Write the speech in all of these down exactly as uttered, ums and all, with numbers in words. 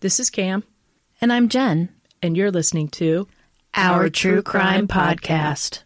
This is Cam. And I'm Jen. And you're listening to Our, Our True Crime Podcast.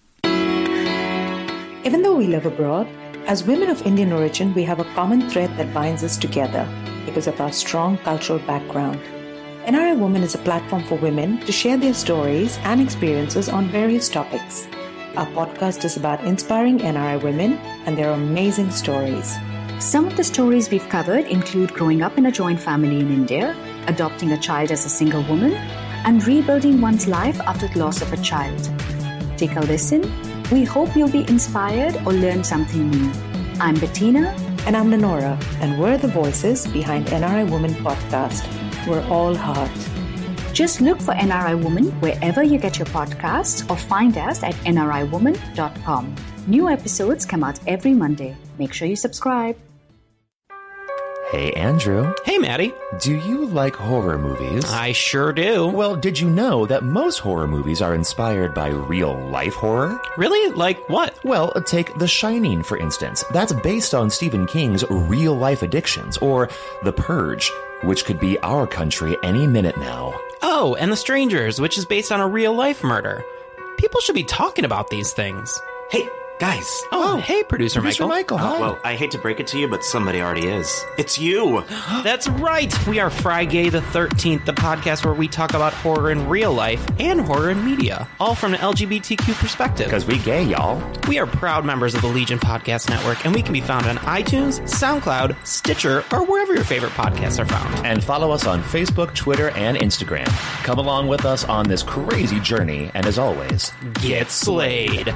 Even though we live abroad, as women of Indian origin, we have a common thread that binds us together because of our strong cultural background. N R I Woman is a platform for women to share their stories and experiences on various topics. Our podcast is about inspiring N R I women and their amazing stories. Some of the stories we've covered include growing up in a joint family in India, adopting a child as a single woman, and rebuilding one's life after the loss of a child. Take a listen. We hope you'll be inspired or learn something new. I'm Bettina. And I'm Lenora, and we're the voices behind N R I Woman podcast. We're all heart. Just look for N R I Woman wherever you get your podcasts or find us at N R I woman dot com. New episodes come out every Monday. Make sure you subscribe. Hey, Andrew. Hey, Maddie. Do you like horror movies? I sure do. Well, did you know that most horror movies are inspired by real-life horror? Really? Like what? Well, take The Shining, for instance. That's based on Stephen King's real-life addictions, or The Purge, which could be our country any minute now. Oh, and The Strangers, which is based on a real-life murder. People should be talking about these things. Hey, guys. Oh, oh hey, Producer, Producer Michael. Michael, hi. Uh, well, I hate to break it to you, but somebody already is. It's you. That's right. We are Friday the thirteenth, the podcast where we talk about horror in real life and horror in media, all from an L G B T Q perspective. Because we gay, y'all. We are proud members of the Legion Podcast Network, and we can be found on iTunes, SoundCloud, Stitcher, or wherever your favorite podcasts are found. And follow us on Facebook, Twitter, and Instagram. Come along with us on this crazy journey, and as always, get slayed.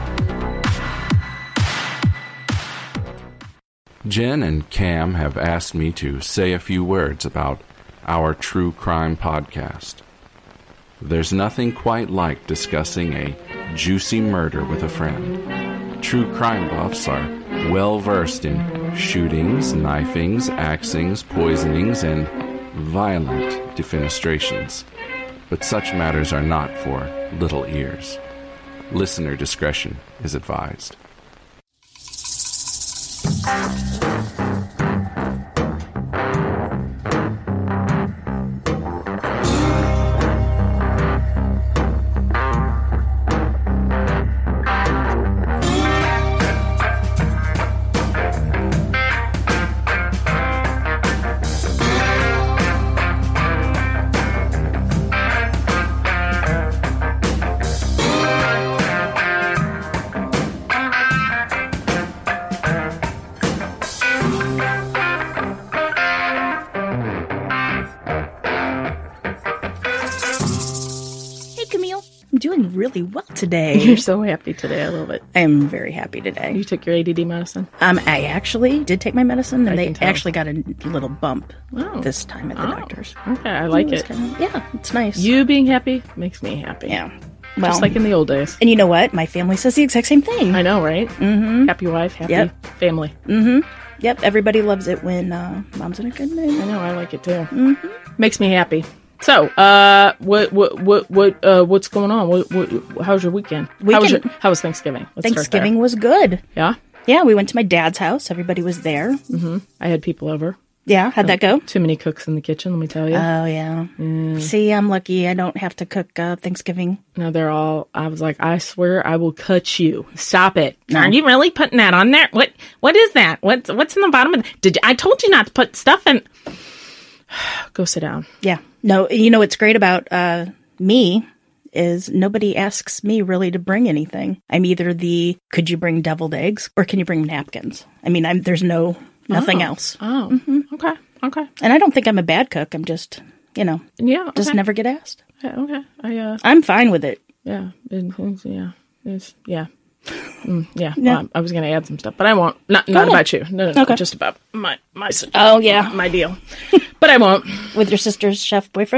Jen and Cam have asked me to say a few words about our True Crime Podcast. There's nothing quite like discussing a juicy murder with a friend. True crime buffs are well versed in shootings, knifings, axings, poisonings, and violent defenestrations. But such matters are not for little ears. Listener discretion is advised. Really well today. You're so happy today. I love it. I am very happy today. You took your A D D medicine? Um, I actually did take my medicine, and I they actually got a little bump oh. this time at the oh. doctor's. Okay, I like it. it. Kind of, yeah, it's nice. You being happy makes me happy. Yeah. Well, just like in the old days. And you know what? My family says the exact same thing. I know, right? Mm-hmm. Happy wife, happy yep. family. Mm-hmm. Yep, everybody loves it when uh, mom's in a good mood. I know, I like it too. Mm-hmm. Makes me happy. So, uh, what, what, what, what, uh, what's going on? What, what, how's your weekend? weekend? How was your, how was Thanksgiving? Let's Thanksgiving was good. Yeah? Yeah, we went to my dad's house. Everybody was there. Mm-hmm. I had people over. Yeah, how'd that go? Too many cooks in the kitchen, let me tell you. Oh, yeah. Mm. See, I'm lucky I don't have to cook uh, Thanksgiving. No, they're all, I was like, I swear I will cut you. Stop it. No. Are you really putting that on there? What, what is that? What's, what's in the bottom of it? Did you, I told you not to put stuff in. Go sit down. Yeah. No, you know what's great about uh, me is nobody asks me really to bring anything. I'm either the, could you bring deviled eggs or can you bring napkins? I mean, I'm there's no, nothing oh. else. Oh, mm-hmm. okay, okay. And I don't think I'm a bad cook. I'm just, you know, yeah, okay. just never get asked. Yeah, okay. I, uh, I'm fine with it. Yeah. It, yeah. It's, yeah. Mm, yeah, yeah. Well, I was going to add some stuff, but I won't. Not not about you. No, no, no okay. Just about my my oh yeah my deal. But I won't. With your sister's chef boyfriend.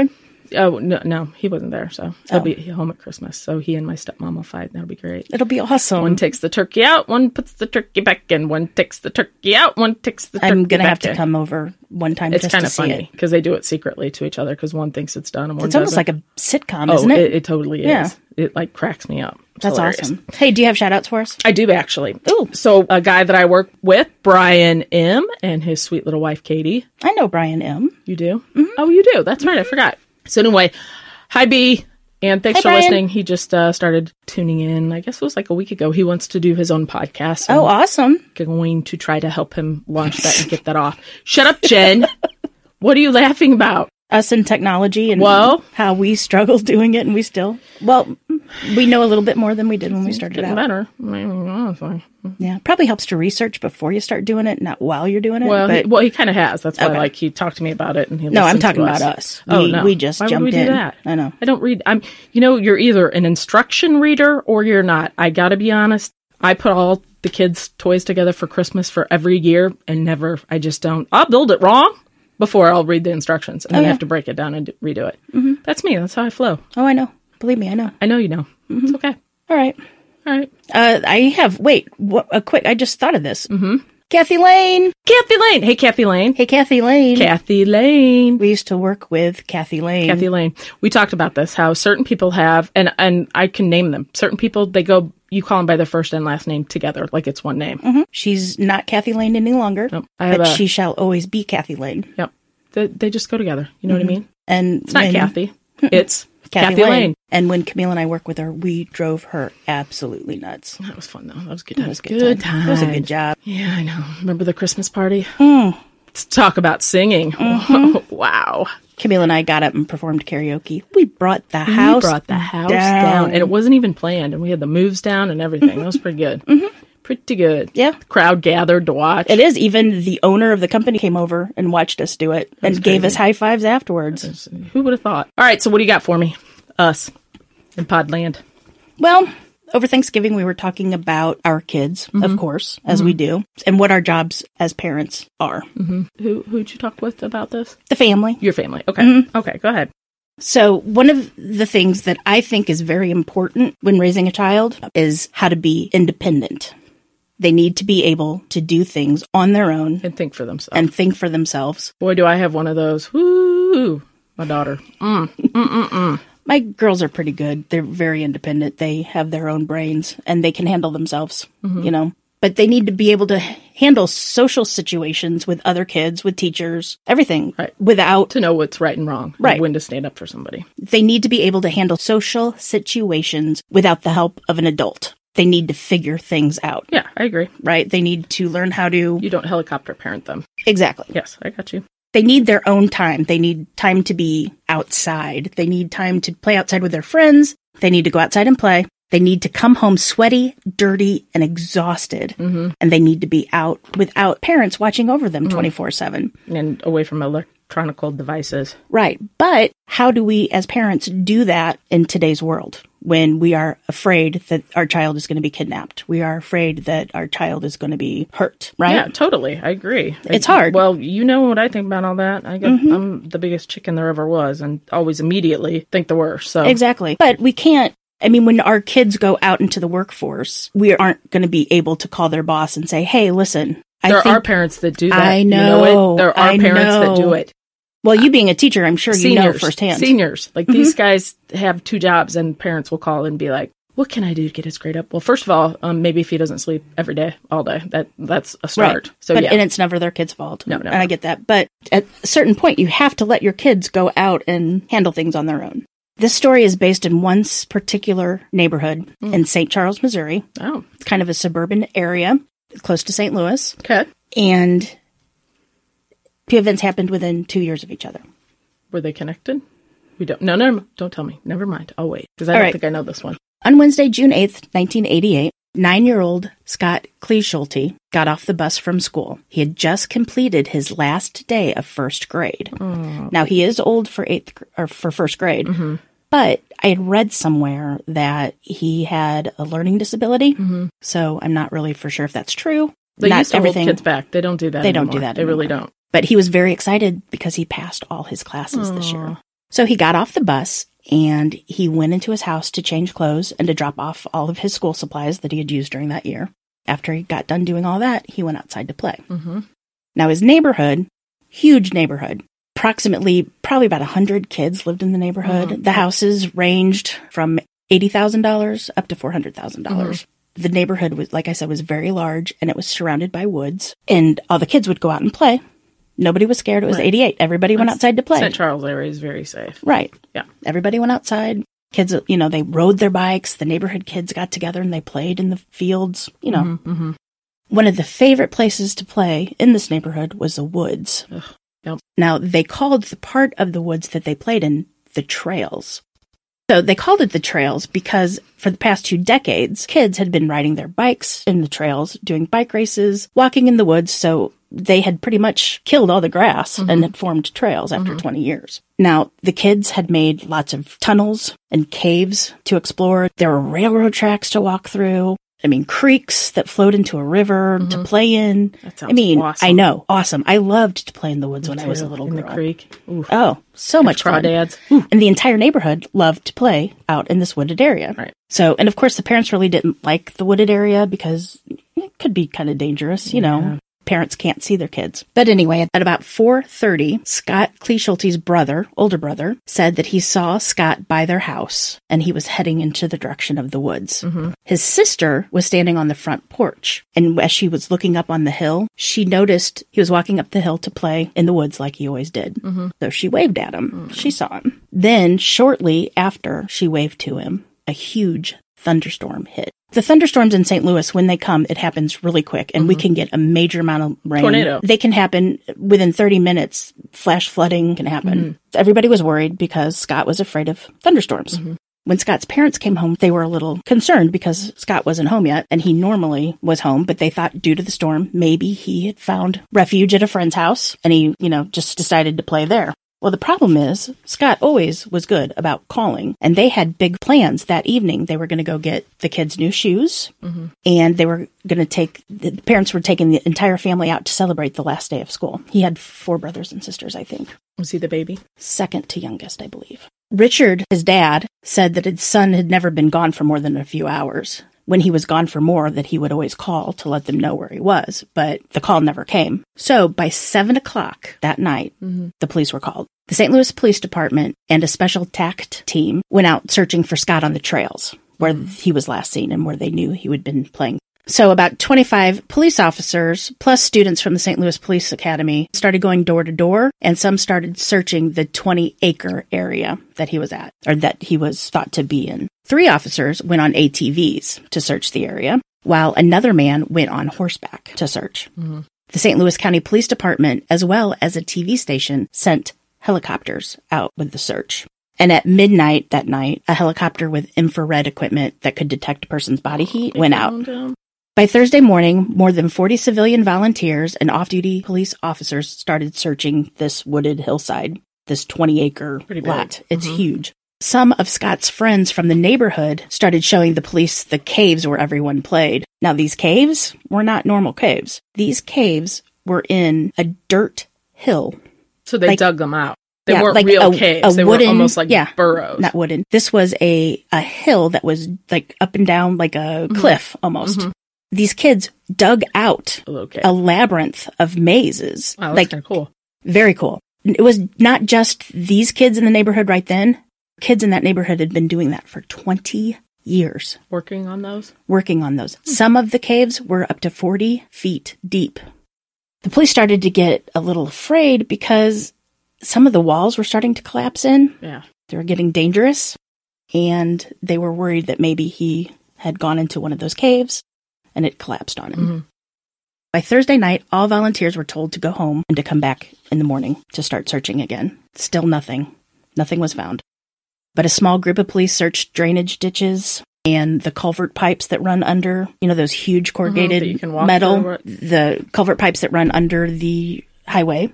Oh, no, no, he wasn't there, so he'll Oh. be home at Christmas. So he and my stepmom will fight. That'll be great. It'll be awesome. One takes the turkey out, one puts the turkey back in. One takes the turkey out, one takes the turkey I'm going to back have to in. come over one time It's just kind to of see funny it. because they do it secretly to each other because one thinks it's done and one It's almost doesn't. like a sitcom, oh, isn't it? it, it totally is. Yeah. It like cracks me up. It's That's hilarious. awesome. Hey, do you have shout outs for us? I do actually. Ooh. So a guy that I work with, Brian M., and his sweet little wife, Katie. I know Brian M. You do? Mm-hmm. Oh, you do. That's right. I forgot. So anyway, hi, B. And thanks Hi, for Brian. listening. He just uh, started tuning in. I guess it was like a week ago. He wants to do his own podcast. Oh, awesome. I'm going to try to help him launch that and get that off. Shut up, Jen. What are you laughing about? Us and technology and Well- how we struggle doing it, and we still, well, we know a little bit more than we did when we started Getting out. better. I mean, honestly. Yeah, probably helps to research before you start doing it, not while you're doing it. Well, but he, well, he kind of has. That's why, Okay. like, he talked to me about it, and he no, I'm listened to talking about us. We, oh no, we just why jumped would we in. do that? I know. I don't read. I'm. You know, you're either an instruction reader or you're not. I got to be honest. I put all the kids' toys together for Christmas for every year, and never. I just don't. I'll build it wrong before I'll read the instructions, and then Oh, yeah. I have to break it down and d- redo it. Mm-hmm. That's me. That's how I flow. Oh, I know. Believe me, I know. I know you know. It's okay. All right. All right. Uh, I have, wait, what, a quick, I just thought of this. Mm-hmm. Kathy Lane. Kathy Lane. Hey, Kathy Lane. Hey, Kathy Lane. Kathy Lane. We used to work with Kathy Lane. Kathy Lane. We talked about this, how certain people have, and, and I can name them. Certain people, they go, you call them by their first and last name together, like it's one name. Mhm. She's not Kathy Lane any longer, Nope. I have but a- she shall always be Kathy Lane. Yep. They, they just go together. You know what I mean? And It's not when- Kathy. It's Kathy, Kathy, Lane. Lane. And when Camille and I work with her, we drove her absolutely nuts. That was fun, though. That was good. It was a good, time. It was a good job. Yeah, I know. Remember the Christmas party? Mm. Let's talk about singing. Mm-hmm. Wow. Camille and I got up and performed karaoke. We brought the house We brought the house down. down. And it wasn't even planned. And we had the moves down and everything. That was pretty good. Mm-hmm. Pretty good. Yeah. The crowd gathered to watch. It is. Even the owner of the company came over and watched us do it and gave us high fives afterwards. Who would have thought? All right, so what do you got for me? Us in Podland. Well, over Thanksgiving, we were talking about our kids, Mm-hmm. of course, as we do, and what our jobs as parents are. Who who'd you talk with about this? The family. Your family. Okay. Mm-hmm. Okay, go ahead. So one of the things that I think is very important when raising a child is how to be independent. They need to be able to do things on their own And think for themselves. and think for themselves. Boy, do I have one of those. Woo! My daughter. Mm. Mm-mm-mm. My girls are pretty good. They're very independent. They have their own brains and they can handle themselves, Mm-hmm. you know. But they need to be able to handle social situations with other kids, with teachers, everything, Right. without, To know what's right and wrong. and Right. when to stand up for somebody. they need to be able to handle social situations without the help of an adult. They need to figure things out, Yeah, I agree. right? They need to learn how to, You don't helicopter parent them. exactly. Yes, I got you. They need their own time. They need time to be outside. They need time to play outside with their friends. They need to go outside and play. They need to come home sweaty, dirty, and exhausted. Mm-hmm. And they need to be out without parents watching over them twenty-four seven. And away from electronical devices. Right. But how do we as parents do that in today's world when we are afraid that our child is going to be kidnapped? We are afraid that our child is going to be hurt, right? Yeah, totally. I agree. It's I- hard. Well, you know what I think about all that. I got, I'm the biggest chicken there ever was and always immediately think the worst. So Exactly. But we can't, I mean, when our kids go out into the workforce, we aren't going to be able to call their boss and say, hey, listen, I there think, are parents that do that. I You know, it? There are I parents that do know. it. well, you being a teacher, I'm sure you know firsthand. Seniors. Like these guys have two jobs and parents will call and be like, what can I do to get his grade up? Well, first of all, um, maybe if he doesn't sleep every day, all day, that that's a start. Right. So but, yeah. And it's never their kid's fault. No, no, And I no. get that. But at a certain point, you have to let your kids go out and handle things on their own. This story is based in one s- particular neighborhood Mm. in Saint Charles, Missouri. Oh, It's kind of a suburban area close to Saint Louis. okay. And two events happened within two years of each other. Were they connected? We don't. No, no, don't tell me. Never mind. I'll wait because I All don't right. think I know this one. On Wednesday, June eighth, nineteen eighty-eight, nine-year-old Scott Kleeschulte got off the bus from school. He had just completed his last day of first grade. Oh. Now, he is old for eighth gr- or for first grade, Mm-hmm. but I had read somewhere that he had a learning disability. Mm-hmm. So I'm not really for sure if that's true. They not used to hold kids back. They don't do that. They don't anymore. do that They really anymore. don't. But he was very excited because he passed all his classes this year. So he got off the bus and he went into his house to change clothes and to drop off all of his school supplies that he had used during that year. After he got done doing all that, he went outside to play. Mm-hmm. Now, his neighborhood, huge neighborhood, approximately probably about one hundred kids lived in the neighborhood. Mm-hmm. The houses ranged from eighty thousand dollars up to four hundred thousand dollars. Mm-hmm. The neighborhood was, like I said, was very large, and it was surrounded by woods. And all the kids would go out and play. Nobody was scared. It was right. eighty-eight. Everybody That's, went outside to play. Saint Charles area is very safe. Right. Yeah. Everybody went outside. Kids, you know, they rode their bikes. The neighborhood kids got together and they played in the fields, you know. Mm-hmm, mm-hmm. One of the favorite places to play in this neighborhood was the woods. Ugh, yep. Now, they called the part of the woods that they played in the trails. So they called it the trails because for the past two decades, kids had been riding their bikes in the trails, doing bike races, walking in the woods. So they had pretty much killed all the grass mm-hmm. and had formed trails after mm-hmm. twenty years. Now, the kids had made lots of tunnels and caves to explore. There were railroad tracks to walk through. I mean, creeks that flowed into a river mm-hmm. to play in. That sounds I mean, awesome. I know. Awesome. I loved to play in the woods Me when too. I was a little in girl. In the creek. Ooh. Oh, so Catch much fun. Crawdads. And the entire neighborhood loved to play out in this wooded area. Right. So, and of course, the parents really didn't like the wooded area because it could be kind of dangerous, you yeah. know. Parents can't see their kids. But anyway, at about four thirty, Scott Cleeshulte's brother, older brother, said that he saw Scott by their house and he was heading into the direction of the woods. Mm-hmm. His sister was standing on the front porch, and as she was looking up on the hill, she noticed he was walking up the hill to play in the woods like he always did. Mm-hmm. So she waved at him. Mm-hmm. She saw him. Then, shortly after she waved to him, a huge thunderstorm hit. The thunderstorms in Saint Louis, when they come, it happens really quick, and mm-hmm. we can get a major amount of rain. Tornado. They can happen within thirty minutes. Flash flooding can happen. Mm-hmm. Everybody was worried because Scott was afraid of thunderstorms. Mm-hmm. When Scott's parents came home, they were a little concerned because Scott wasn't home yet, and he normally was home, but they thought due to the storm, maybe he had found refuge at a friend's house, and he, you know, just decided to play there. Well, the problem is, Scott always was good about calling, and they had big plans that evening. They were going to go get the kids new shoes, mm-hmm. and they were going to take, the parents were taking the entire family out to celebrate the last day of school. He had four brothers and sisters, I think. Was he the baby? Second to youngest, I believe. Richard, his dad, said that his son had never been gone for more than a few hours. When he was gone for more, that he would always call to let them know where he was, but the call never came. So by seven o'clock that night, mm-hmm. the police were called. The Saint Louis Police Department and a special T A C T team went out searching for Scott on the trails where he was last seen and where they knew he had been playing. So about twenty-five police officers plus students from the Saint Louis Police Academy started going door to door, and some started searching the twenty acre area that he was at, or that he was thought to be in. Three officers went on A T Vs to search the area, while another man went on horseback to search. Mm-hmm. The Saint Louis County Police Department, as well as a T V station, sent helicopters out with the search. And at midnight that night, a helicopter with infrared equipment that could detect a person's body heat went out. By Thursday morning, more than forty civilian volunteers and off-duty police officers started searching this wooded hillside, this twenty acre lot. It's mm-hmm. huge. Some of Scott's friends from the neighborhood started showing the police the caves where everyone played. Now, these caves were not normal caves. These caves were in a dirt hill. So they like, dug them out. They yeah, weren't like real a, caves. A they wooden, were almost like yeah, burrows. Not wooden. This was a, a hill that was like up and down like a mm-hmm. cliff almost. Mm-hmm. These kids dug out okay. a labyrinth of mazes. Wow, that's like, kind of cool. Very cool. It was not just these kids in the neighborhood right then. Kids in that neighborhood had been doing that for twenty years. Working on those? Working on those. Hmm. Some of the caves were up to forty feet deep. The police started to get a little afraid because some of the walls were starting to collapse in. Yeah. They were getting dangerous, and they were worried that maybe he had gone into one of those caves and it collapsed on him. Mm-hmm. By Thursday night, all volunteers were told to go home and to come back in the morning to start searching again. Still nothing. Nothing was found. But a small group of police searched drainage ditches and the culvert pipes that run under, you know, those huge corrugated mm-hmm, metal, the culvert pipes that run under the highway,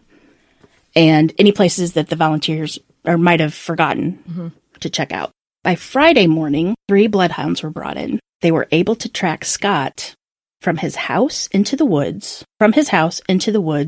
and any places that the volunteers or might have forgotten mm-hmm. to check out. By Friday morning, three bloodhounds were brought in. They were able to track Scott from his house into the woods, from his house into the woods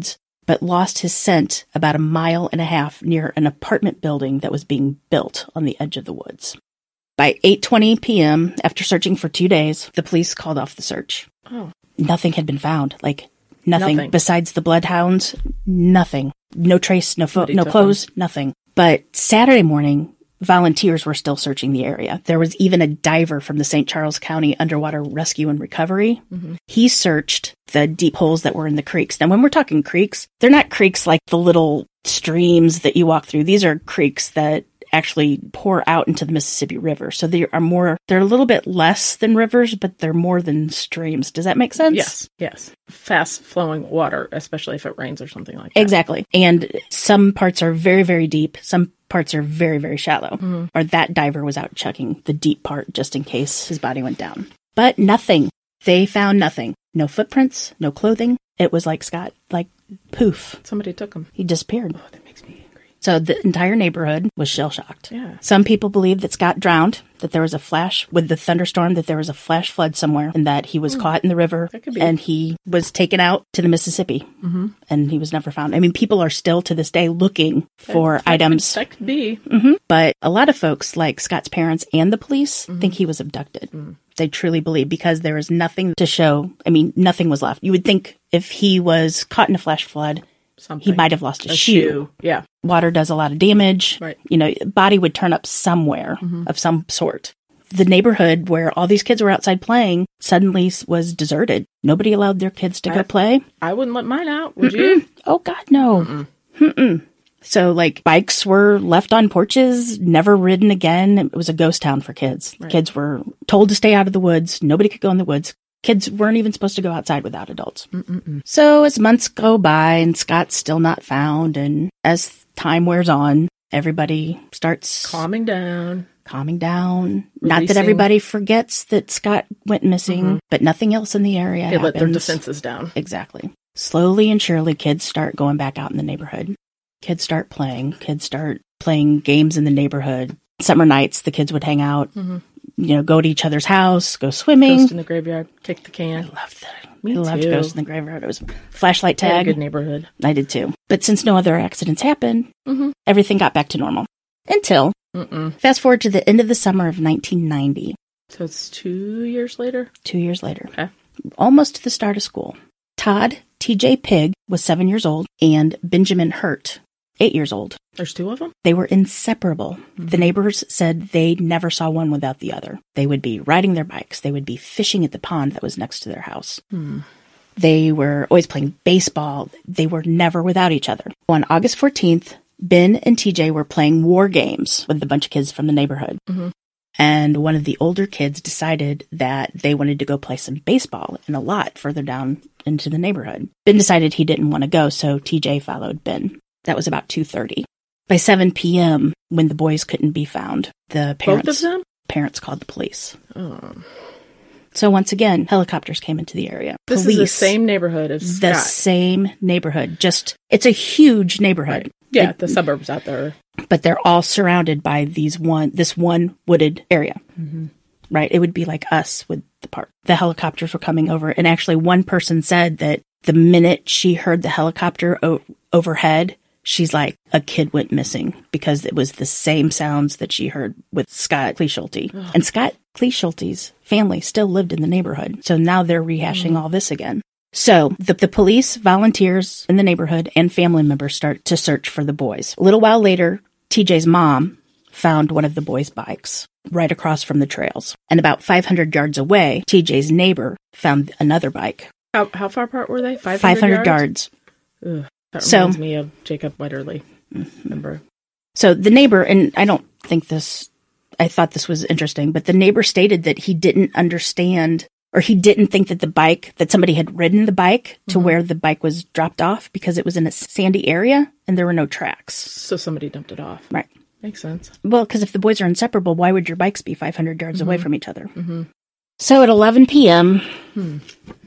but lost his scent about a mile and a half near an apartment building that was being built on the edge of the woods. By eight twenty p.m., after searching for two days, the police called off the search. Oh. Nothing had been found. Like, nothing. Nothing. Besides the bloodhounds, nothing. No trace, no fo- Nobody no took clothes, nothing. But Saturday morning, volunteers were still searching the area. There was even a diver from the Saint Charles County Underwater Rescue and Recovery. Mm-hmm. He searched the deep holes that were in the creeks. Now, when we're talking creeks, they're not creeks like the little streams that you walk through. These are creeks that actually pour out into the Mississippi River. So they are more, they're a little bit less than rivers, but they're more than streams. Does that make sense? Yes, yes. Fast flowing water, especially if it rains or something like that. Exactly. And some parts are very, very deep. Some parts are very, very shallow. Mm-hmm. Or that diver was out checking the deep part just in case his body went down. But nothing. They found nothing. No footprints, no clothing. It was like Scott, like poof. Somebody took him. He disappeared. Oh, that makes me angry. So the entire neighborhood was shell-shocked. Yeah. Some people believe that Scott drowned, that there was a flash with the thunderstorm, that there was a flash flood somewhere, and that he was mm. caught in the river, and he was taken out to the Mississippi, mm-hmm. and he was never found. I mean, people are still to this day looking for that, items. That could be. Mm-hmm. But a lot of folks, like Scott's parents and the police, mm-hmm. think he was abducted. Mm. They truly believe, because there is nothing to show. I mean, nothing was left. You would think if he was caught in a flash flood, Something. he might have lost a, a shoe. shoe. Yeah. Water does a lot of damage. Right. You know, body would turn up somewhere mm-hmm. of some sort. The neighborhood where all these kids were outside playing suddenly was deserted. Nobody allowed their kids to I, go play. I wouldn't let mine out, would Mm-mm. you? Oh, God, no. Mm-mm. Mm-mm. So, like, bikes were left on porches, never ridden again. It was a ghost town for kids. Right. Kids were told to stay out of the woods. Nobody could go in the woods. Kids weren't even supposed to go outside without adults. Mm-mm-mm. So as months go by and Scott's still not found, and as time wears on, everybody starts calming down. Calming down. Releasing. Not that everybody forgets that Scott went missing, mm-hmm. but nothing else in the area They happens. let their defenses down. Exactly. Slowly and surely, kids start going back out in the neighborhood. Kids start playing. Kids start playing games in the neighborhood. Summer nights, the kids would hang out. Mm-hmm. You know, go to each other's house, go swimming. Ghost in the graveyard, kick the can. I loved that. Me I loved too. Ghost in the Graveyard. It was flashlight tag. I had a good neighborhood. I did too. But since no other accidents happened, mm-hmm. everything got back to normal. Until, Mm-mm. fast forward to the end of the summer of nineteen ninety. So it's two years later? Two years later. Okay. Almost to the start of school. Todd T J Pigg was seven years old, and Benjamin Hurt, eight years old. There's two of them? They were inseparable. Mm-hmm. The neighbors said they never saw one without the other. They would be riding their bikes. They would be fishing at the pond that was next to their house. Mm. They were always playing baseball. They were never without each other. On August fourteenth, Ben and T J were playing war games with a bunch of kids from the neighborhood. Mm-hmm. And one of the older kids decided that they wanted to go play some baseball in a lot further down into the neighborhood. Ben decided he didn't want to go, so T J followed Ben. That was about two thirty. By seven p.m., when the boys couldn't be found, the parents, Both of them? parents called the police. Oh. So once again, helicopters came into the area. This police, is the same neighborhood as The Scott. same neighborhood. Just, it's a huge neighborhood. Right. Yeah, it, the suburbs out there. But they're all surrounded by these one, this one wooded area. Mm-hmm. Right? It would be like us with the park. The helicopters were coming over, and actually one person said that the minute she heard the helicopter o- overhead, she's like, a kid went missing, because it was the same sounds that she heard with Scott Cleeschulte. And Scott Cleeschulte's family still lived in the neighborhood. So now they're rehashing mm. all this again. So the, the police, volunteers in the neighborhood, and family members start to search for the boys. A little while later, T J's mom found one of the boys' bikes right across from the trails. And about five hundred yards away, T J's neighbor found another bike. How, how far apart were they? five hundred, five hundred yards? yards. Ugh. That So- reminds me of Jacob Wetterly. Mm-hmm. Remember? So the neighbor, and I don't think this, I thought this was interesting, but the neighbor stated that he didn't understand, or he didn't think that the bike, that somebody had ridden the bike to Mm-hmm. where the bike was dropped off, because it was in a sandy area and there were no tracks. So somebody dumped it off. Right. Makes sense. Well, because if the boys are inseparable, why would your bikes be five hundred yards Mm-hmm. away from each other? Mm-hmm. So at eleven p.m., Hmm.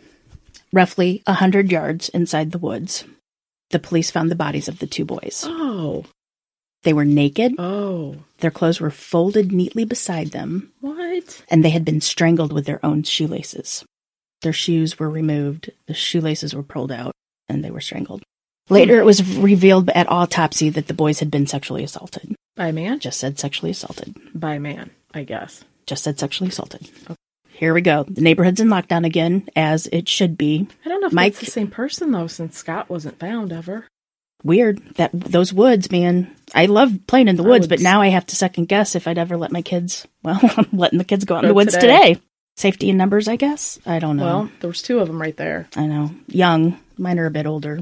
roughly one hundred yards inside the woods, the police found the bodies of the two boys. Oh. They were naked. Oh. Their clothes were folded neatly beside them, What? and they had been strangled with their own shoelaces. Their shoes were removed, the shoelaces were pulled out, and they were strangled. Later, it was revealed at autopsy that the boys had been sexually assaulted. By a man? Just said sexually assaulted. By a man, I guess. Just said sexually assaulted. Okay. Here we go. The neighborhood's in lockdown again, as it should be. I don't know if Mike, it's the same person, though, since Scott wasn't found ever. Weird. That those woods, man. I love playing in the woods, would... but now I have to second guess if I'd ever let my kids... Well, I'm letting the kids go out in Go the woods today. today. Safety in numbers, I guess? I don't know. Well, there was two of them right there. I know. Young. Mine are a bit older.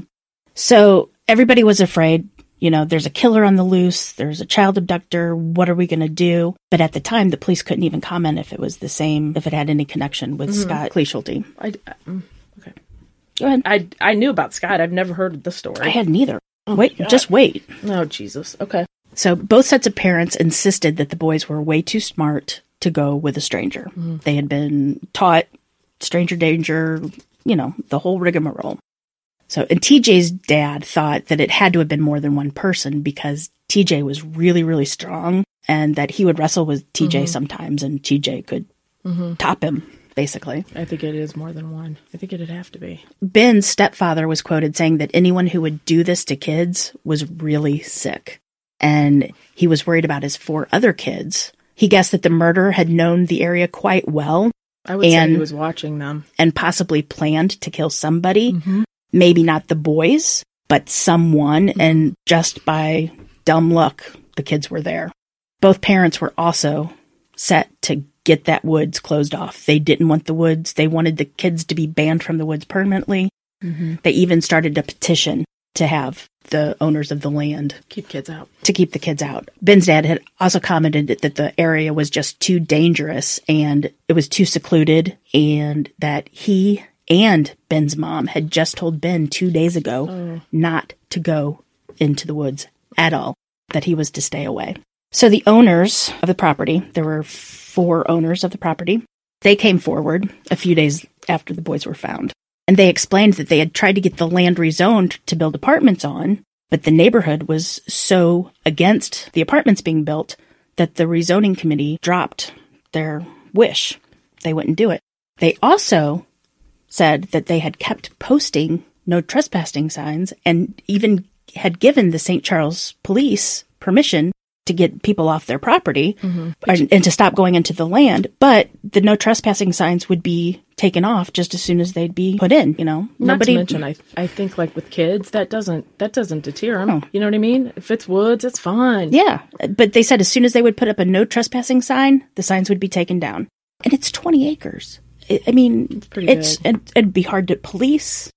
So everybody was afraid. You know, there's a killer on the loose. There's a child abductor. What are we going to do? But at the time, the police couldn't even comment if it was the same, if it had any connection with mm-hmm. Scott Cleeschulte. I, I, okay. Go ahead. I, I knew about Scott. I've never heard of the story. I hadn't either. Oh wait, just wait. Oh, Jesus. Okay. So both sets of parents insisted that the boys were way too smart to go with a stranger. Mm-hmm. They had been taught stranger danger, you know, the whole rigmarole. So, and T J's dad thought that it had to have been more than one person because T J was really, really strong and that he would wrestle with T J mm-hmm. sometimes and T J could mm-hmm. top him, basically. I think it is more than one. I think it'd have to be. Ben's stepfather was quoted saying that anyone who would do this to kids was really sick. And he was worried about his four other kids. He guessed that the murderer had known the area quite well. I would and, say he was watching them. And possibly planned to kill somebody. Mm-hmm. Maybe not the boys, but someone. Mm-hmm. And just by dumb luck, the kids were there. Both parents were also set to get that woods closed off. They didn't want the woods. They wanted the kids to be banned from the woods permanently. Mm-hmm. They even started a petition to have the owners of the land keep kids out. To keep the kids out. Ben's dad had also commented that the area was just too dangerous and it was too secluded, and that he and Ben's mom had just told Ben two days ago oh. not to go into the woods at all, that he was to stay away. So the owners of the property, there were four owners of the property, they came forward a few days after the boys were found. And they explained that they had tried to get the land rezoned to build apartments on, but the neighborhood was so against the apartments being built that the rezoning committee dropped their wish. They wouldn't do it. They also said that they had kept posting no trespassing signs and even had given the Saint Charles police permission to get people off their property mm-hmm. and, and to stop going into the land. But the no trespassing signs would be taken off just as soon as they'd be put in, you know. Not Nobody, to mention, I I think like with kids, that doesn't that doesn't deter them. Oh. You know what I mean? If it's woods, it's fine. Yeah. But they said as soon as they would put up a no trespassing sign, the signs would be taken down. And it's twenty acres. I, I mean, it's, pretty it's good. It, it'd be hard to police,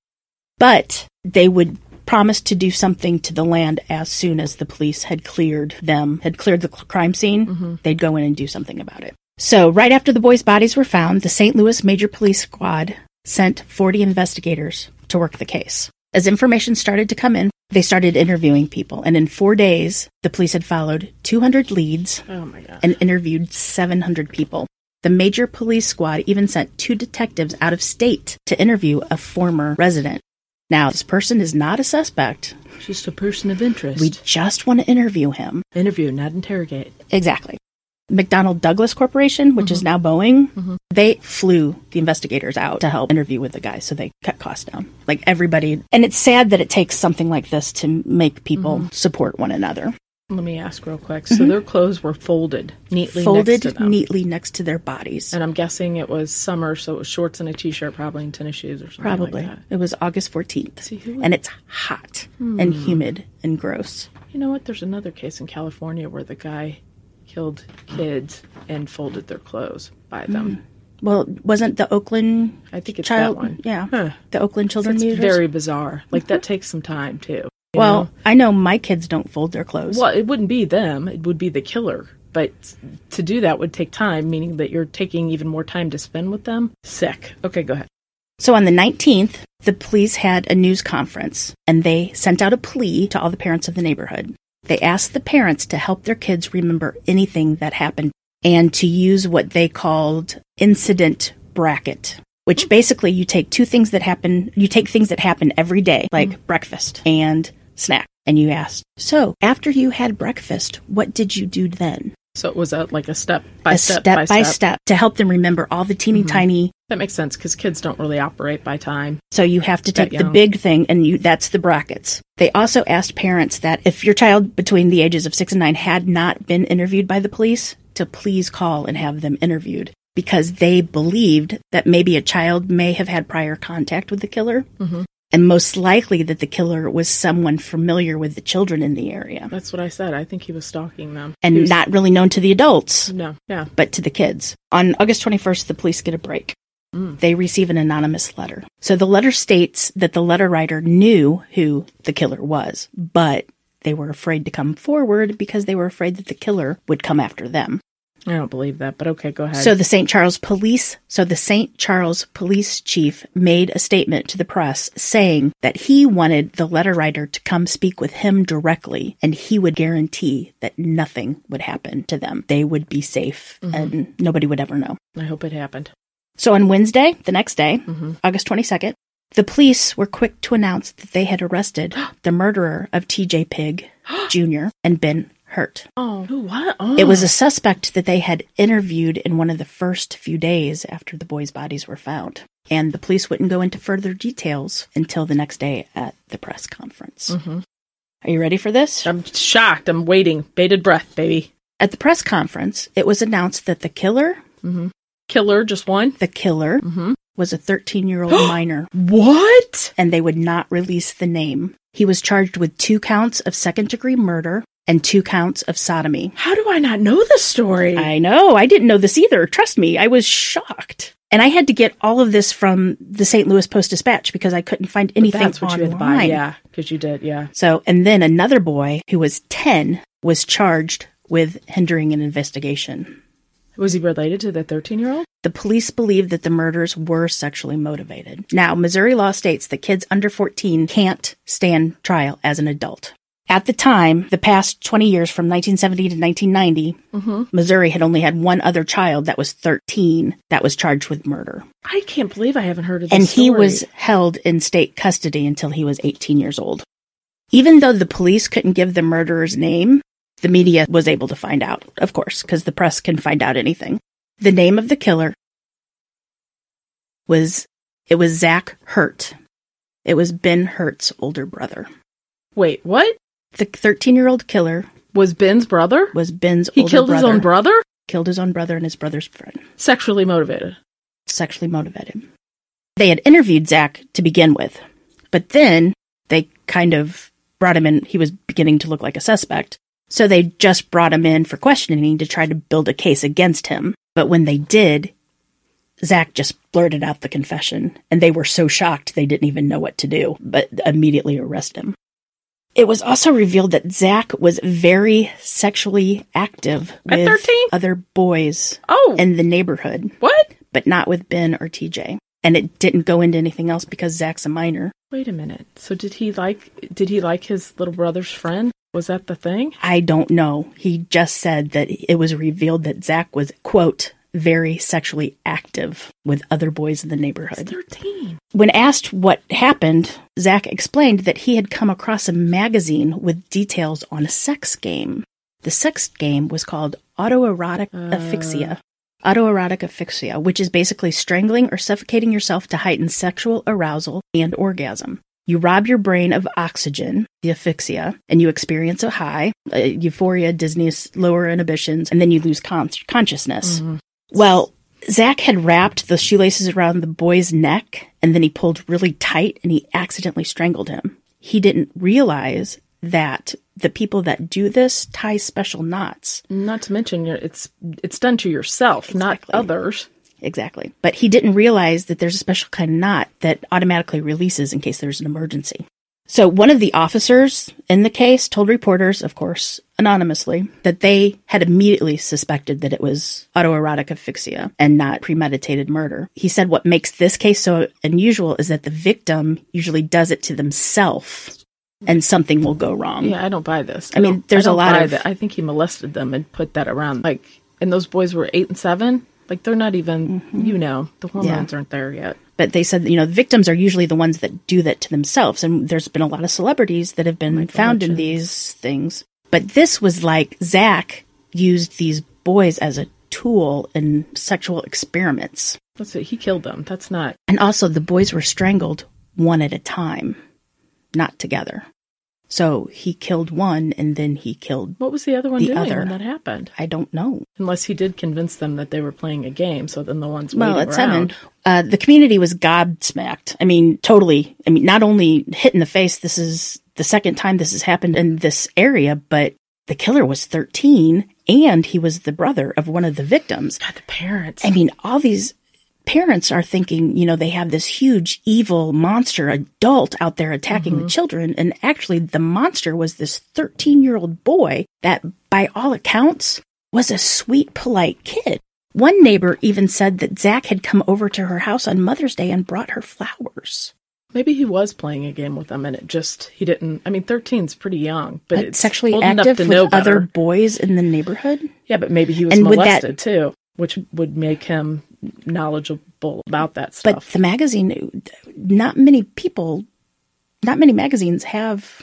but they would promised to do something to the land as soon as the police had cleared them, had cleared the crime scene. Mm-hmm. They'd go in and do something about it. So right after the boys' bodies were found, the Saint Louis Major Police Squad sent forty investigators to work the case. As information started to come in, they started interviewing people. And in four days, the police had followed two hundred leads oh my God. and interviewed seven hundred people. The Major Police Squad even sent two detectives out of state to interview a former resident. Now, this person is not a suspect. Just a person of interest. We just want to interview him. Interview, not interrogate. Exactly. McDonnell Douglas Corporation, which mm-hmm. is now Boeing, mm-hmm. they flew the investigators out to help interview with the guy, so they cut costs down. Like everybody. And it's sad that it takes something like this to make people mm-hmm. support one another. Let me ask real quick. So mm-hmm. their clothes were folded neatly folded next to them. neatly next to their bodies. And I'm guessing it was summer, so it was shorts and a t-shirt, probably, and tennis shoes or something Probably. like that. It was August fourteenth. See, who and it's hot hmm. and humid and gross. You know what? There's another case in California where the guy killed kids and folded their clothes by them. Mm. Well, wasn't the Oakland I think it's child, that one. Yeah. Huh. The Oakland Children It's Museum. very bizarre. Like, that takes some time, too. You well, know? I know my kids don't fold their clothes. Well, it wouldn't be them. It would be the killer. But to do that would take time, meaning that you're taking even more time to spend with them. Sick. Okay, go ahead. So on the nineteenth, the police had a news conference, and they sent out a plea to all the parents of the neighborhood. They asked the parents to help their kids remember anything that happened and to use what they called incident bracket, which basically you take two things that happen, you take things that happen every day, like mm. breakfast and snack. And you asked, so after you had breakfast, what did you do then? So it was a, like a step by a step, step by by step. step to help them remember all the teeny Mhm. tiny. That makes sense because kids don't really operate by time. So you have to That take the young. big thing, and you that's the brackets. They also asked parents that if your child between the ages of six and nine had not been interviewed by the police, to please call and have them interviewed, because they believed that maybe a child may have had prior contact with the killer, Mhm. and most likely that the killer was someone familiar with the children in the area, That's what I said. I think he was stalking them. and He was- not really known to the adults, No, yeah. but to the kids. On August twenty-first, the police get a break. Mm. They receive an anonymous letter. So the letter states that the letter writer knew who the killer was, but they were afraid to come forward because they were afraid that the killer would come after them. I don't believe that, but okay, go ahead. So the Saint Charles police, so the Saint Charles police chief made a statement to the press saying that he wanted the letter writer to come speak with him directly, and he would guarantee that nothing would happen to them. They would be safe, Mhm. and nobody would ever know. I hope it happened. So on Wednesday, the next day, Mhm. August twenty-second, the police were quick to announce that they had arrested the murderer of T J Pig Junior and Ben Hurt. Oh, who, what? Oh. It was a suspect that they had interviewed in one of the first few days after the boys' bodies were found. And the police wouldn't go into further details until the next day at the press conference. Mhm. Are you ready for this? I'm shocked. I'm waiting. Bated breath, baby. At the press conference, it was announced that the killer, Mm-hmm. Killer, just one? the killer, Mm-hmm. was a thirteen-year-old minor, What? and they would not release the name. He was charged with two counts of second-degree murder and two counts of sodomy. How do I not know this story? I know. I didn't know this either. Trust me. I was shocked. And I had to get all of this from the Saint Louis Post-Dispatch because I couldn't find anything That's what you had to buy. online. Yeah, because you did, yeah. So, and then another boy who was ten was charged with hindering an investigation. Was he related to the thirteen-year-old? The police believed that the murders were sexually motivated. Now, Missouri law states that kids under fourteen can't stand trial as an adult. At the time, the past twenty years from nineteen seventy to nineteen ninety, Mm-hmm. Missouri had only had one other child that was thirteen that was charged with murder. I can't believe I haven't heard of this And he story. was held in state custody until he was eighteen years old. Even though the police couldn't give the murderer's name, the media was able to find out, of course, because the press can find out anything. The name of the killer was, it was Zach Hurt. It was Ben Hurt's older brother. Wait, what? The thirteen-year-old killer Was Ben's brother? was Ben's He older killed brother. his own brother? Killed his own brother and his brother's friend. Sexually motivated. Sexually motivated. They had interviewed Zach to begin with, but then they kind of brought him in. He was beginning to look like a suspect. So they just brought him in for questioning to try to build a case against him. But when they did, Zach just blurted out the confession, and they were so shocked they didn't even know what to do, but immediately arrest him. It was also revealed that Zach was very sexually active At with thirteen? other boys Oh, in the neighborhood, what? but not with Ben or T J. And it didn't go into anything else because Zach's a minor. Wait a minute. So did he like, did he like his little brother's friend? Was that the thing? I don't know. He just said that it was revealed that Zach was, quote, very sexually active with other boys in the He's neighborhood. thirteen. When asked what happened, Zach explained that he had come across a magazine with details on a sex game. The sex game was called autoerotic Uh. asphyxia. Autoerotic asphyxia, which is basically strangling or suffocating yourself to heighten sexual arousal and orgasm. You rob your brain of oxygen, the asphyxia, and you experience a high, uh, euphoria, dizziness, lower inhibitions, and then you lose con- consciousness. Mm-hmm. Well, Zach had wrapped the shoelaces around the boy's neck, and then he pulled really tight, and he accidentally strangled him. He didn't realize that the people that do this tie special knots. Not to mention, you're- it's it's done to yourself, not Exactly. others. Exactly. But he didn't realize that there's a special kind of knot that automatically releases in case there's an emergency. So one of the officers in the case told reporters, of course, anonymously, that they had immediately suspected that it was autoerotic asphyxia and not premeditated murder. He said what makes this case so unusual is that the victim usually does it to themselves and something will go wrong. Yeah, I don't buy this. I mean, don't- there's I a don't lot buy of- that. I think he molested them and put that around. Like, and those boys were eight and seven. Like, they're not even, you know, the hormones aren't there yet. But they said, you know, victims are usually the ones that do that to themselves. And there's been a lot of celebrities that have been Michael found in Hutchins. these things. But this was like Zach used these boys as a tool in sexual experiments. That's it. He killed them. That's not. And also, the boys were strangled one at a time, not together. So he killed one, and then he killed What was the other one the doing other. when that happened? I don't know. Unless he did convince them that they were playing a game, so then the ones Well, waiting at around. seven, uh, the community was gobsmacked. I mean, totally. I mean, not only hit in the face, this is the second time this has happened in this area, but the killer was thirteen, and he was the brother of one of the victims. God, the parents. I mean, all these parents are thinking, you know, they have this huge evil monster adult out there attacking Mm-hmm. the children. And actually, the monster was this thirteen-year-old boy that, by all accounts, was a sweet, polite kid. One neighbor even said that Zach had come over to her house on Mother's Day and brought her flowers. Maybe he was playing a game with them, and it just, he didn't, I mean, thirteen's pretty young, but But it's sexually old enough active to with know other better. boys in the neighborhood? Yeah, but maybe he was And with that- molested too, which would make him knowledgeable about that But stuff. the magazine, not many people, not many magazines have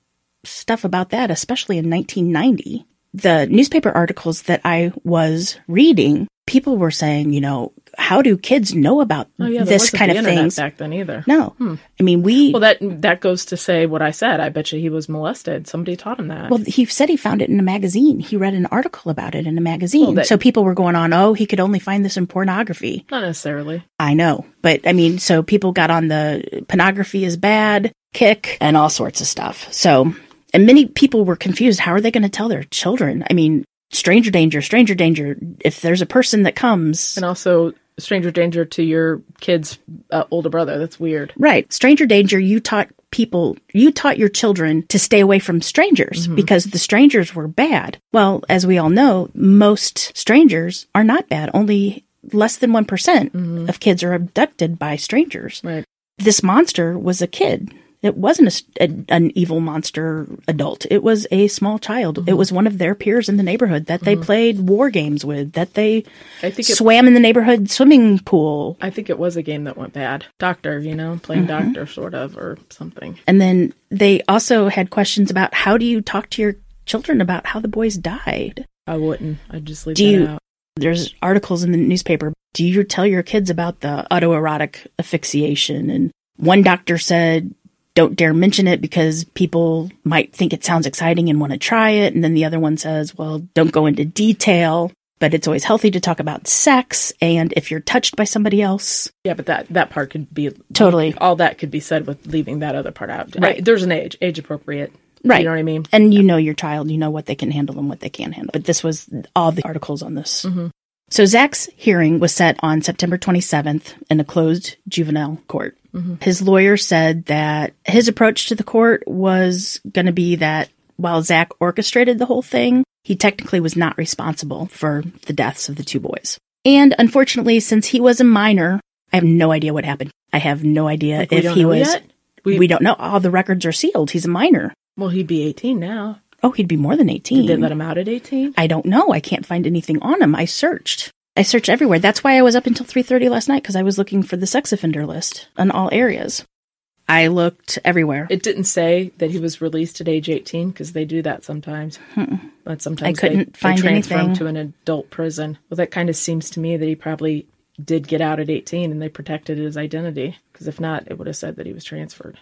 stuff about that, especially in nineteen ninety. The newspaper articles that I was reading, people were saying, you know, how do kids know about oh yeah, there this wasn't kind the of internet things? back then either. No. I mean, we, Well, that that goes to say what I said. I bet you he was molested. Somebody taught him that. well, he said he found it in a magazine. He read an article about it in a magazine. Well, that- so people were going on, oh, he could only find this in pornography. Not necessarily. I know. But I mean, so people got on the pornography is bad kick and all sorts of stuff. So, and many people were confused. How are they going to tell their children? I mean, stranger danger, stranger danger. If there's a person that comes. And also, stranger danger to your kid's uh, older brother. That's weird. Right. Stranger danger, you taught people, you taught your children to stay away from strangers because the strangers were bad. Well, as we all know, most strangers are not bad. Only less than one percent of kids are abducted by strangers. Right. This monster was a kid. It wasn't a, a, an evil monster adult. It was a small child. Mm-hmm. It was one of their peers in the neighborhood that they played war games with, that they I think it, swam in the neighborhood swimming pool. I think it was a game that went bad. Doctor, you know, playing Mm-hmm. doctor sort of or something. And then they also had questions about how do you talk to your children about how the boys died? I wouldn't. I'd just leave Do that you- out. There's articles in the newspaper. Do you tell your kids about the autoerotic asphyxiation? And one doctor said, don't dare mention it because people might think it sounds exciting and want to try it. And then the other one says, well, don't go into detail, but it's always healthy to talk about sex. And if you're touched by somebody else, Yeah, but that, that part could be Totally. all that could be said with leaving that other part out. Right. I- there's an age, age appropriate. right. You know what I mean? And you know your child, you know what they can handle and what they can't handle. But this was all the articles on this. Mm-hmm. So Zach's hearing was set on September twenty-seventh in a closed juvenile court. Mm-hmm. His lawyer said that his approach to the court was going to be that while Zach orchestrated the whole thing, he technically was not responsible for the deaths of the two boys. And unfortunately, since he was a minor, I have no idea what happened. I have no idea Like, we if don't he know was. yet? We, We- don't know. All the records are sealed. He's a minor. Well, he'd be eighteen now. Oh, he'd be more than eighteen. Did they let him out at eighteen? I don't know. I can't find anything on him. I searched. I searched everywhere. That's why I was up until three thirty last night, because I was looking for the sex offender list on all areas. I looked everywhere. It didn't say that he was released at age eighteen because they do that sometimes. But sometimes I couldn't they, find they transfer anything. him to an adult prison. Well, that kind of seems to me that he probably did get out at eighteen and they protected his identity. Because if not, it would have said that he was transferred.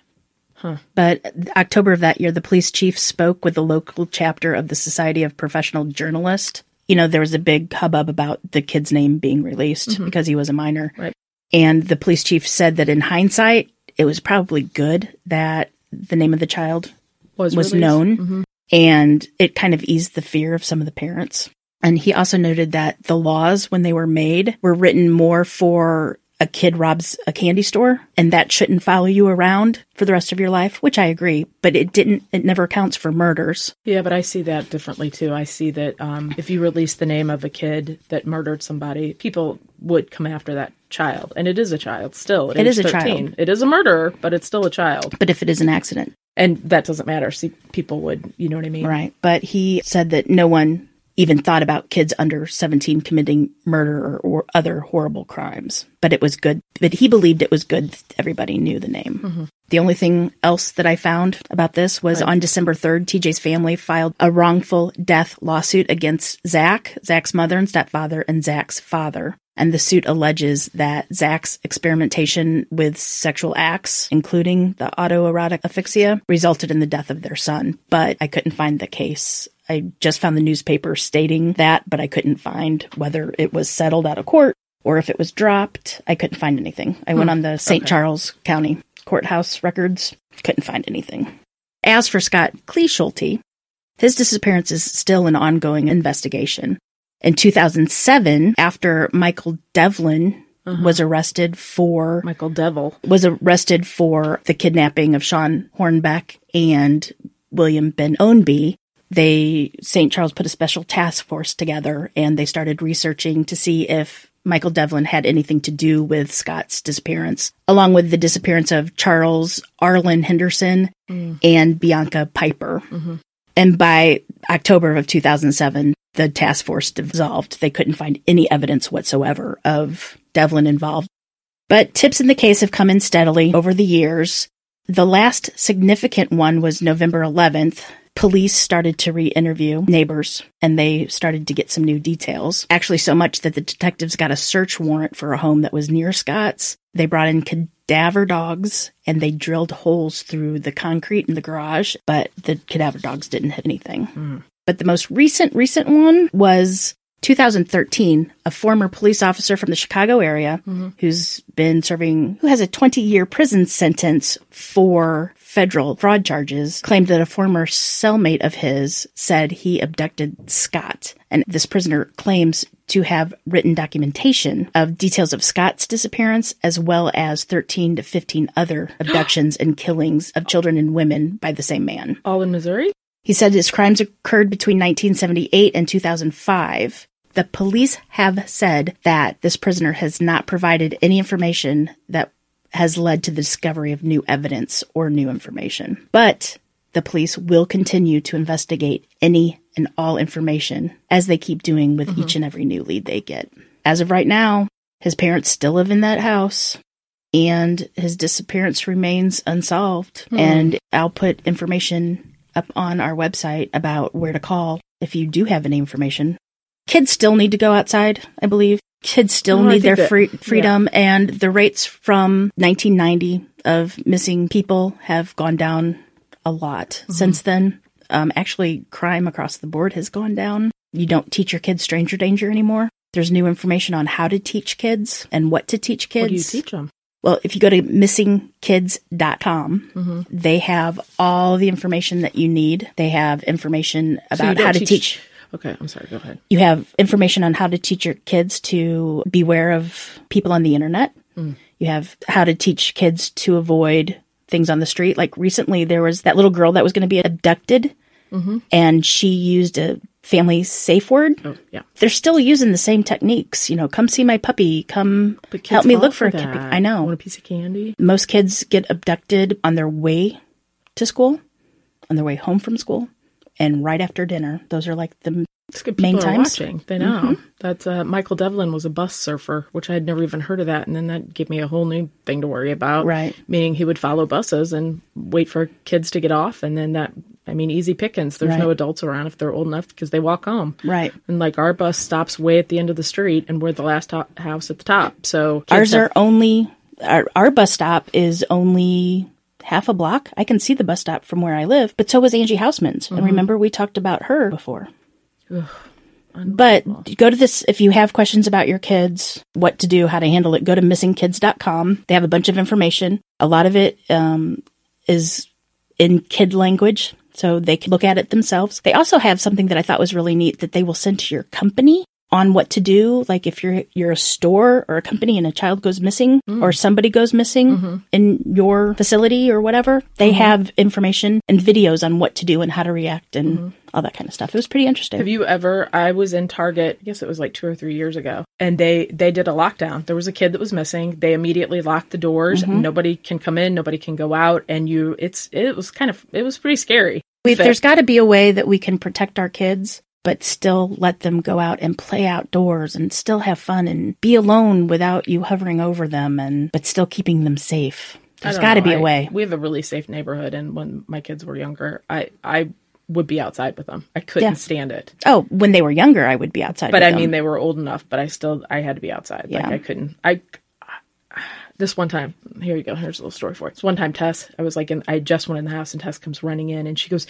But October of that year, the police chief spoke with the local chapter of the Society of Professional Journalists. You know, there was a big hubbub about the kid's name being released because he was a minor. Right. And the police chief said that in hindsight, it was probably good that the name of the child Was, was released. known, Mhm. and it kind of eased the fear of some of the parents. And he also noted that the laws, when they were made, were written more for a kid robs a candy store, and that shouldn't follow you around for the rest of your life, which I agree, but it didn't, it never accounts for murders. Yeah, but I see that differently too. I see that um, if you release the name of a kid that murdered somebody, people would come after that child. And it is a child still. At It age is a thirteen. child. It is a murderer, but it's still a child. But if it is an accident, And that doesn't matter. See, people would, you know what I mean? right. But he said that no one even thought about kids under seventeen committing murder or, or other horrible crimes. But it was good. But he believed it was good that everybody knew the name. Mm-hmm. The only thing else that I found about this was right. on December third, T J's family filed a wrongful death lawsuit against Zach, Zach's mother and stepfather, and Zach's father. And the suit alleges that Zach's experimentation with sexual acts, including the autoerotic asphyxia, resulted in the death of their son. But I couldn't find the case. I just found the newspaper stating that, but I couldn't find whether it was settled out of court or if it was dropped. I couldn't find anything. I hmm. went on the Saint Okay. Charles County courthouse records. Couldn't find anything. As for Scott Cleeschulte, his disappearance is still an ongoing investigation. In two thousand seven, after Michael Devlin uh-huh. was arrested for Michael Devil was arrested for the kidnapping of Sean Hornbeck and William Ben Ownby, they Saint Charles put a special task force together and they started researching to see if Michael Devlin had anything to do with Scott's disappearance, along with the disappearance of Charles Arlen Henderson mm. and Bianca Piper. Mm-hmm. And by October of two thousand seven, the task force dissolved. They couldn't find any evidence whatsoever of Devlin involved. But tips in the case have come in steadily over the years. The last significant one was November eleventh. Police started to re-interview neighbors, and they started to get some new details. Actually, so much that the detectives got a search warrant for a home that was near Scott's. They brought in cadaver dogs, and they drilled holes through the concrete in the garage, but the cadaver dogs didn't hit anything. Mm. But the most recent, recent one was two thousand thirteen. A former police officer from the Chicago area mm-hmm. who's been serving, who has a twenty-year prison sentence for federal fraud charges, claimed that a former cellmate of his said he abducted Scott. And this prisoner claims to have written documentation of details of Scott's disappearance, as well as thirteen to fifteen other abductions and killings of children and women by the same man. All in Missouri? He said his crimes occurred between nineteen seventy-eight and two thousand five. The police have said that this prisoner has not provided any information that has led to the discovery of new evidence or new information. But the police will continue to investigate any and all information, as they keep doing with mm-hmm. each and every new lead they get. As of right now, his parents still live in that house, and his disappearance remains unsolved. Mm. And I'll put information up on our website about where to call if you do have any information. Kids still need to go outside, I believe. Kids still no, need their free, that, freedom, yeah. and the rates from nineteen ninety of missing people have gone down a lot mm-hmm. since then. Um, actually, crime across the board has gone down. You don't teach your kids stranger danger anymore. There's new information on how to teach kids and what to teach kids. What do you teach them? Well, if you go to missing kids dot com, mm-hmm. they have all the information that you need. They have information about so how to teach... teach Okay, I'm sorry, go ahead. You have information on how to teach your kids to beware of people on the internet. Mm. You have how to teach kids to avoid things on the street. Like recently, there was that little girl that was going to be abducted, mm-hmm. and she used a family safe word. Oh, yeah. They're still using the same techniques. You know, come see my puppy. Come help me look for a puppy. I know. Want a piece of candy? Most kids get abducted on their way to school, on their way home from school, and right after dinner. Those are like the main times. Are watching. They know. Mm-hmm. That's uh, Michael Devlin was a bus surfer, which I had never even heard of that. And then that gave me a whole new thing to worry about. Right. Meaning he would follow buses and wait for kids to get off. And then that, I mean, easy pickings. There's right. no adults around if they're old enough because they walk home. Right. And like our bus stops way at the end of the street and we're the last to- house at the top. So ours have- are only, our, our bus stop is only half a block. I can see the bus stop from where I live, but so was Angie Hausman's. Mm-hmm. And remember, we talked about her before. Ugh, but go to this, if you have questions about your kids, what to do, how to handle it, go to missing kids dot com. They have a bunch of information. A lot of it um, is in kid language, so they can look at it themselves. They also have something that I thought was really neat that they will send to your company on what to do. Like if you're you're a store or a company and a child goes missing mm. or somebody goes missing mm-hmm. in your facility or whatever, they mm-hmm. have information and videos on what to do and how to react and mm-hmm. all that kind of stuff. It was pretty interesting. Have you ever, I was in Target, I guess it was like two or three years ago, and they, they did a lockdown. There was a kid that was missing. They immediately locked the doors. Mm-hmm. Nobody can come in, nobody can go out. And you, it's, it was kind of, it was pretty scary. We, there's got to be a way that we can protect our kids but still let them go out and play outdoors and still have fun and be alone without you hovering over them, and but still keeping them safe. There's got to be a I, way. We have a really safe neighborhood, and when my kids were younger, I, I would be outside with them. I couldn't Yeah. stand it. Oh, when they were younger, I would be outside But with I them. mean, they were old enough, but I still, I had to be outside. Yeah. Like I couldn't, I, this one time, here you go. Here's a little story for it. This one time, Tess, I was like, in, I just went in the house and Tess comes running in and she goes,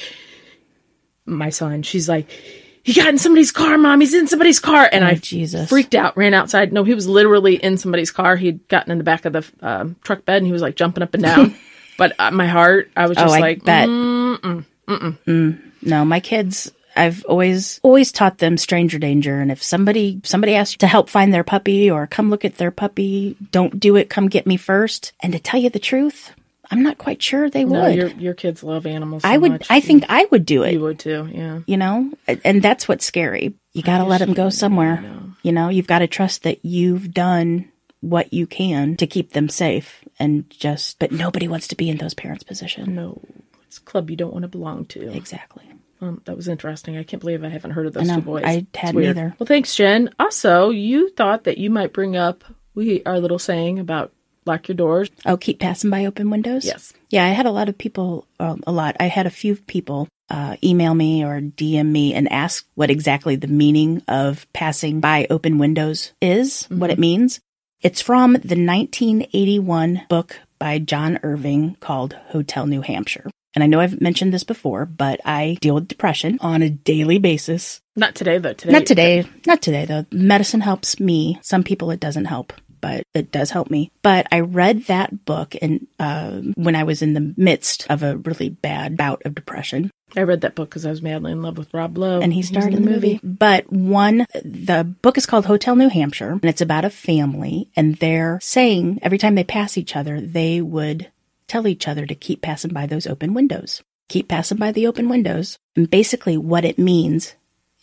my son, she's like, he got in somebody's car, Mom. He's in somebody's car. And Oh, I Jesus. freaked out, ran outside. No, he was literally in somebody's car. He'd gotten in the back of the um, truck bed and he was like jumping up and down. But uh, my heart, I was Oh, just I like, bet. mm-mm, mm-mm. Mm, no, my kids, I've always always taught them stranger danger. And if somebody somebody asks to help find their puppy or come look at their puppy, don't do it. Come get me first. And to tell you the truth, I'm not quite sure they No, would. your your kids love animals so I would. much. I think I would do it. You would too, yeah. You know, and that's what's scary. You got to let them go somewhere. You know, you've got to trust that you've done what you can to keep them safe, and just. But nobody wants to be in those parents' position. No, it's a club you don't want to belong to. Exactly. Um, that was interesting. I can't believe I haven't heard of those I know. two boys. I It's hadn't weird. either. Well, thanks, Jen. Also, you thought that you might bring up we our little saying about lock your doors. Oh, keep passing by open windows? Yes. Yeah, I had a lot of people, um, a lot. I had a few people uh, email me or D M me and ask what exactly the meaning of passing by open windows is, mm-hmm. what it means. It's from the nineteen eighty-one book by John Irving called Hotel New Hampshire. And I know I've mentioned this before, but I deal with depression on a daily basis. Not today, though. Today, Not today. Not today, though. Medicine helps me. Some people it doesn't help, but it does help me. But I read that book and uh, when I was in the midst of a really bad bout of depression. I read that book because I was madly in love with Rob Lowe. And he starred in the movie. But one, the book is called Hotel New Hampshire, and it's about a family. And they're saying every time they pass each other, they would tell each other to keep passing by those open windows. Keep passing by the open windows. And basically what it means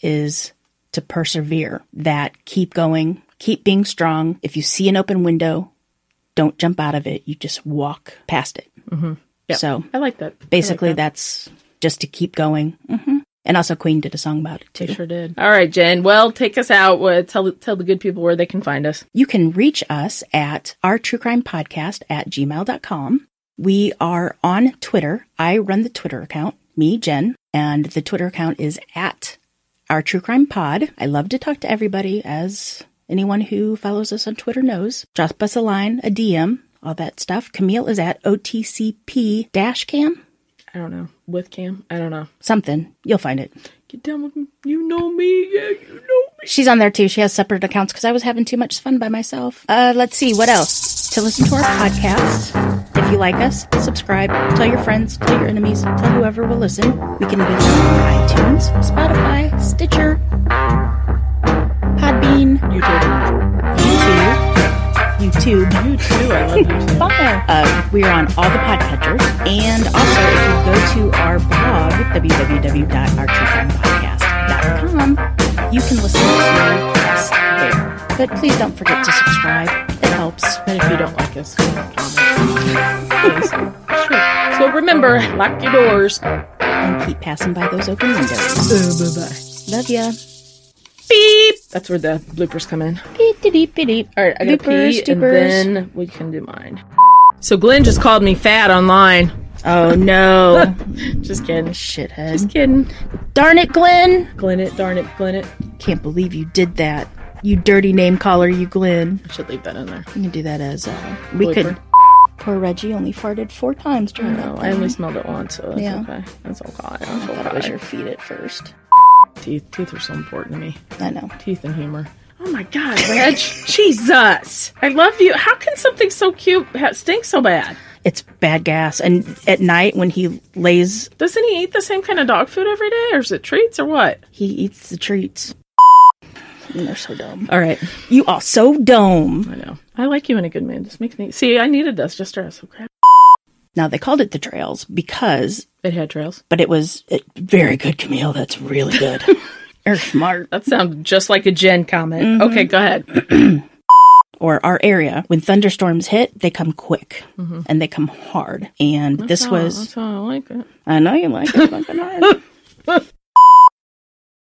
is to persevere, that keep going, keep being strong. If you see an open window, don't jump out of it. You just walk past it. Mm-hmm. Yeah, so I like that. Basically, like that. That's just to keep going. Mm-hmm. And also Queen did a song about it, too. They sure did. All right, Jen. Well, take us out. Uh, tell, tell the good people where they can find us. You can reach us at our true crime podcast at gmail dot com. We are on Twitter. I run the Twitter account, me, Jen, and the Twitter account is at Our True Crime Pod. I love to talk to everybody, as anyone who follows us on Twitter knows. Drop us a line, a D M, all that stuff. Camille is at O T C P dash cam. I don't know. With Cam? I don't know. Something. You'll find it. Get down with me. You know me. Yeah, you know me. She's on there too. She has separate accounts because I was having too much fun by myself. Uh, let's see. What else? To listen to our podcast. If you like us, subscribe. Tell your friends. Tell your enemies. Tell whoever will listen. We can be found on iTunes, Spotify, Stitcher, Podbean, YouTube. YouTube. YouTube. YouTube. I love YouTube. Uh, we are on all the podcatchers. And also, if you go to our blog, w w w dot our true crime podcast dot com, you can listen to us there. But please don't forget to subscribe. It helps. And if you don't like us, comment. Sure. So remember, lock your doors. And keep passing by those open windows. Uh, bye-bye. Love ya. Beep! That's where the bloopers come in. Beep, beep, beep, beep. All right, I gotta Bloopers, pee, and doopers. then we can do mine. So Glenn just called me fat online. Oh, no. Just kidding. Shithead. Just kidding. Darn it, Glenn. Glenn it, darn it, Glenn it. Can't believe you did that. You dirty name caller, you Glenn. I should leave that in there. You can do that as, uh, we Blooper. could. Poor Reggie only farted four times during No, that I only time. smelled it once, so that's Yeah. okay. That's okay. That's I thought it was okay. your feet at first. Teeth. Teeth are so important to me. I know. Teeth and humor. Oh my God, Reg. Jesus. I love you. How can something so cute ha- stink so bad? It's bad gas. And at night when he lays, Doesn't he eat the same kind of dog food every day, or is it treats, or what? he eats the treats. And they're so dumb. All right. You are so dumb. I know. I like you in a good mood. This makes me... See, I needed this just to... So crap. Now, they called it the Trails because... It had trails. But it was it, very good, Camille. That's really good. You're smart. That sounds just like a Jen comment. Mm-hmm. Okay, go ahead. Or our area, when thunderstorms hit, they come quick. Mm-hmm. And they come hard. And That's this how, was... That's how I like it. I know you like it fucking hard.